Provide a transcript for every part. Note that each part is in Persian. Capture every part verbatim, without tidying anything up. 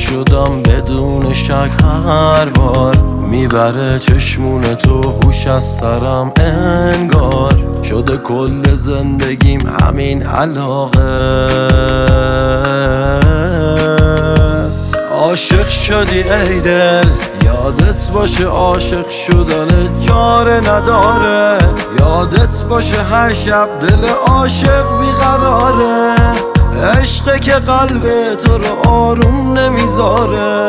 شدم بدون شک هر بار میبره چشمون تو هوش از سرم انگار شده کل زندگیم همین علاقه عاشق شدی ای دل یادت باشه عاشق شدن چاره نداره یادت باشه هر شب دل عاشق بیقراره عشقه که قلب تو رو آروم نمیذاره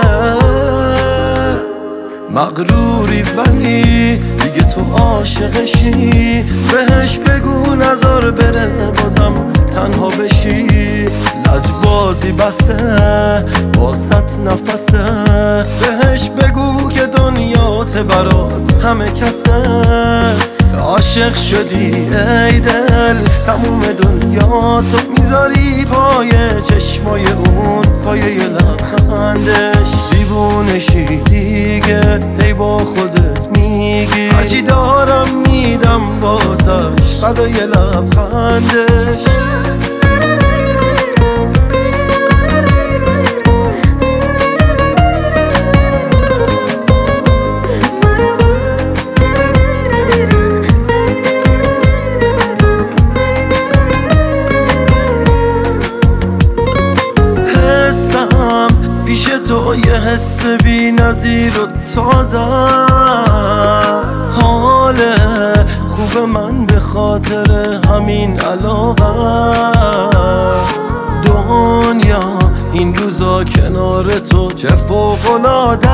مغروری ولی دیگه تو عاشقشی بهش بگو نظر بره بازم تنها بشی لجبازی بسه واسط نفسه بهش بگو که دنیات برات همه کسه عاشق شدی ای دل تموم دنیا تو میذاری پای چشمای اون پایه لبخندش دیوونشی دیگه هی با خودت میگی هرچی دارم میدم واسش فدای لبخندش تو یه حس بی نظیر و تازه حال خوب من به خاطر همین علاقه دنیا این روزا کنار تو چه فوق‌العاده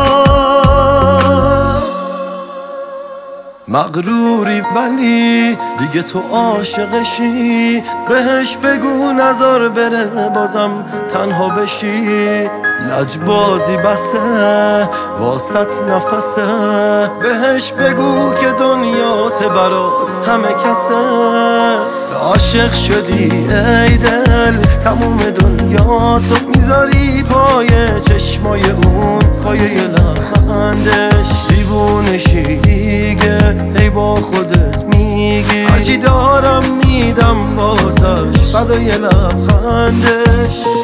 مغروری ولی دیگه تو عاشقشی بهش بگو نظر بره بازم تنها بشی لجبازی بسه واسط نفسه بهش بگو که دنیات برات همه کسه عاشق شدی ای دل تموم دنیا تو میذاری پای چشمای اون پایه لبخندش دیوونشی دیگه هی با خودت میگی هرچی دارم میدم واسش فدای لبخندش